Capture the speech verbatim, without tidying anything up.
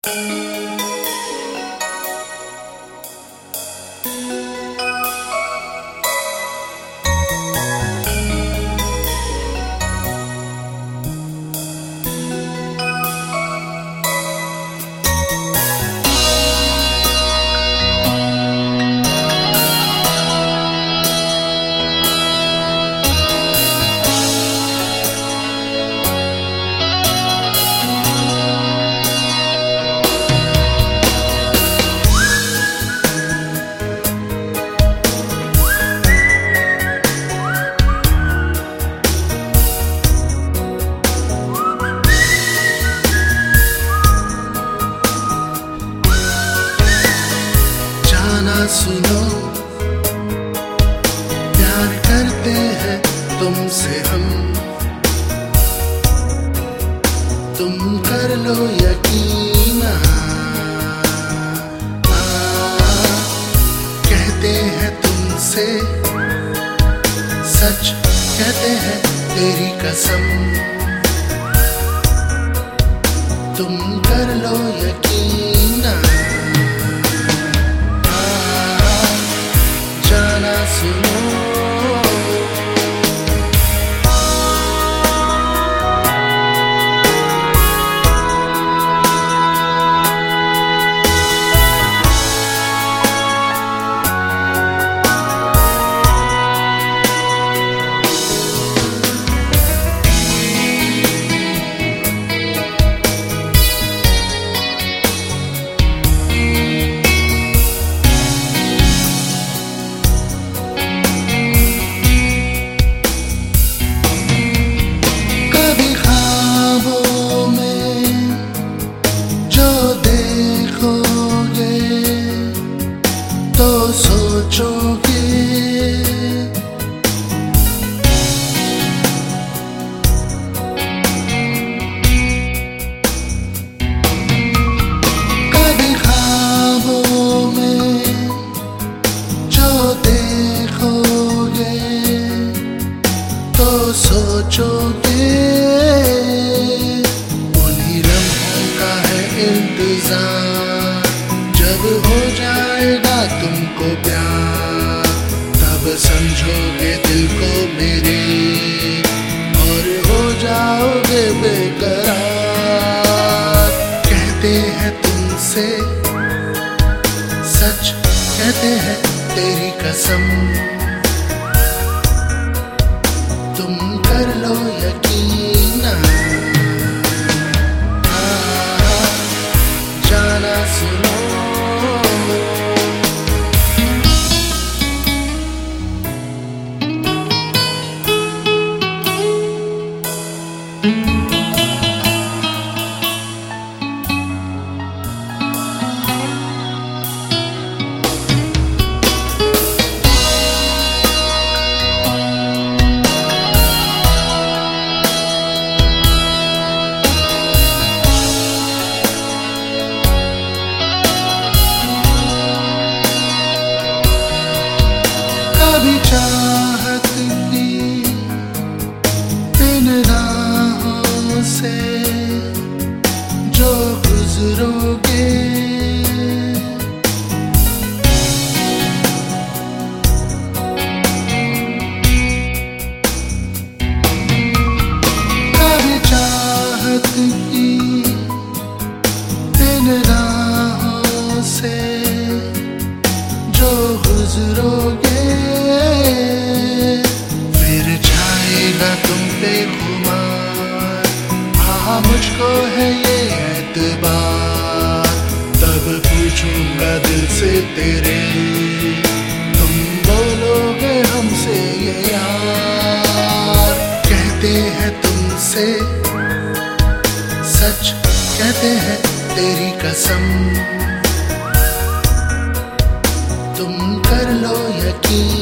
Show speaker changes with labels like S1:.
S1: सुनो, प्यार करते हैं तुमसे हम, तुम कर लो यकीन। कहते हैं तुमसे सच, कहते हैं तेरी कसम, तुम कर लो यकीन। जाना सुनो, तो सोचोगे कभी ख्वाबों में जो देखोगे तो सोचोगे, उन्हीं लम्हों का है इंतजार, जब हो जाएगा तुमको प्यार तब समझोगे दिल को मेरे और हो जाओगे बेकरार। कहते हैं तुमसे सच, कहते हैं तेरी कसम, तुम कर लो यकीन। जाना सुनो, कभी चाहत की इन राहों से जो गुजरोगे, कभी चाहत की इन राहों से जो गुजरोगे, फिर छाएगा तुम पे खुमार, हाँ मुझको है ये एतबार, तब पूछूंगा दिल से तेरे, तुम बोलोगे हमसे ये यार। कहते हैं तुमसे सच, कहते हैं तेरी कसम, तुम कर लो यकीन।